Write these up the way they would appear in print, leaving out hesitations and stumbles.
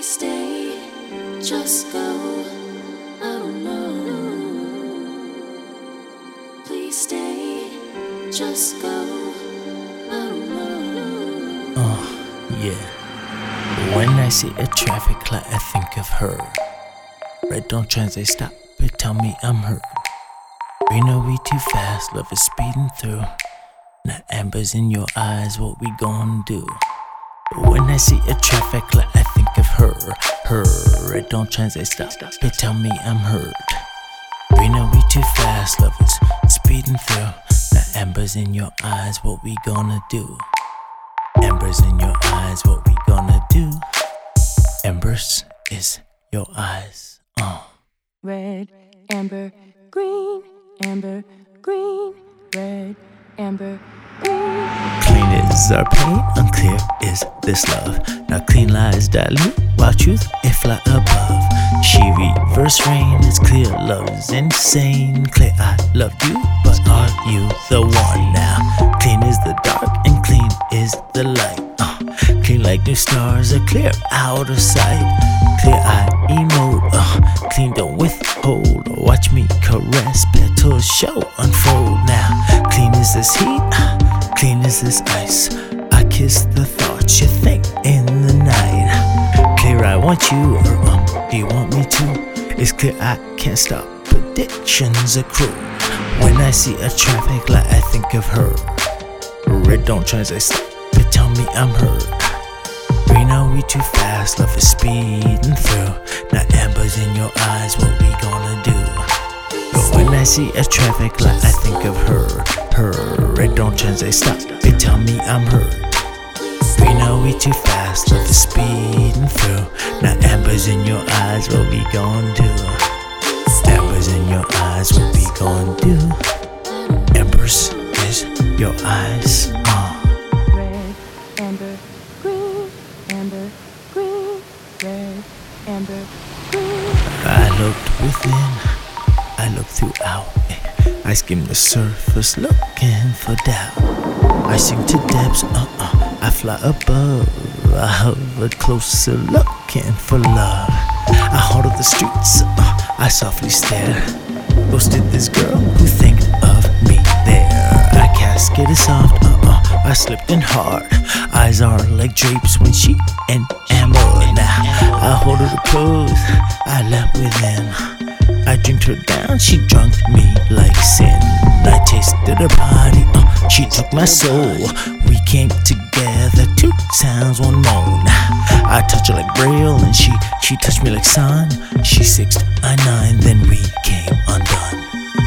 stay, just go. I don't know. Please stay, just go. I don't know. Yeah. When I see a traffic light, I think of her. Red don't translate, stop it, tell me I'm hurt. Green are we too fast, love is speeding through. Now amber's in your eyes, what we gon' do? When I see a traffic light, I think of her. Red don't translate, stop it, tell me I'm hurt. Green are we too fast, love is speeding through. Now amber's in your eyes, what we gonna do? Embers in your eyes, what we gonna do? Embers is your eyes. Red, amber, green, amber, green, red, amber, green. Clean is our pain, unclear is this love. Now clean lies dilute, while truth it fly above. She reverse rain, it's clear love's insane. Clear I loved you, but are you the one now? Clean is the dark and clean is the light. Clean like new stars are clear out of sight. Clear I emote, clean don't withhold. Watch me caress, petals show unfold now. Clean is this heat, clean is this ice. I kiss the thoughts you think in the night. Clear I want you, or do you want me to? It's clear I can't stop, predictions accrue. When I see a traffic light, I think of her. Red don't translate, stop it, tell me I'm hurt. Green are we too fast, love is speeding through. Now amber's in your eyes, what we gonna do? But when I see a traffic light, I think of her. Red don't translate, stop it, tell me I'm hurt. Green are we too fast, love is speeding through. Now amber's in your eyes, what we gon' do? Amber's in your eyes, what we gon' do? Embers is your eyes. Red, amber, green, amber, green, red, amber, green. I looked within, I looked throughout. I skimmed the surface looking for doubt. I sink to depths, I fly above. I hover closer looking for love. I haunted the streets, I softly stare. Ghosted this girl who think of me there. I cascaded soft, I slipped in hard. Eyes are like drapes when she enamored. Now I hold her close, I leapt within. I drinked her down, she drunk me like sin. I tasted her body, she took my soul. We came together, two sounds, one moan. I touched her like Braille and she touched me like sun. She 6, I 9, then we came undone.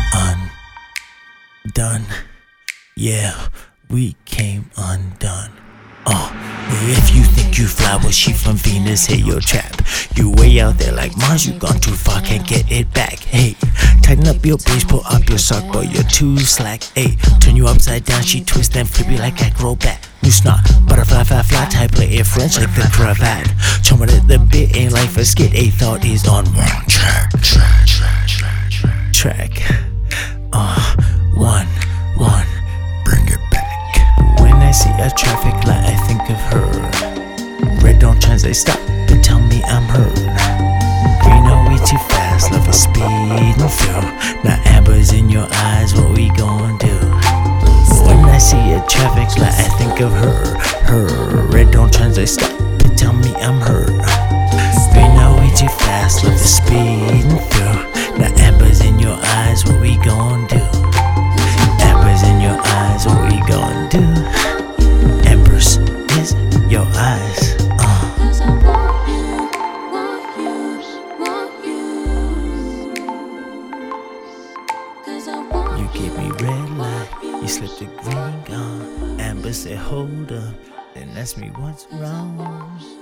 Undone, yeah, we came undone. If you think you fly, well she from Venus, hey your trap. You way out there like Mars, you gone too far, can't get it back. Hey, tighten up your base, pull up your sock, but you're too slack. Hey, turn you upside down, she twist and flip you like acrobat. You snot, butterfly, fly, type, play it French like the cravat. Chummer at the bit, ain't life a skit, a thought is on one track. One, bring it back. When I see a traffic light, I think of her. Red don't translate, stop it, tell me I'm hurt. Green are we too fast, love is speeding through. Now amber's in your eyes, what we gon' do? When I see a traffic light, I think of her. Red don't translate, stop it, tell me I'm hurt. Green are we too fast, love is speeding through. Now amber's in your eyes, what we gon' do? Embers in your eyes, what we gon' do? Embers is your eyes. Cause I want you. Cause I want You gave me red light, you slipped the green gun. Amber said hold up, then ask me what's wrong.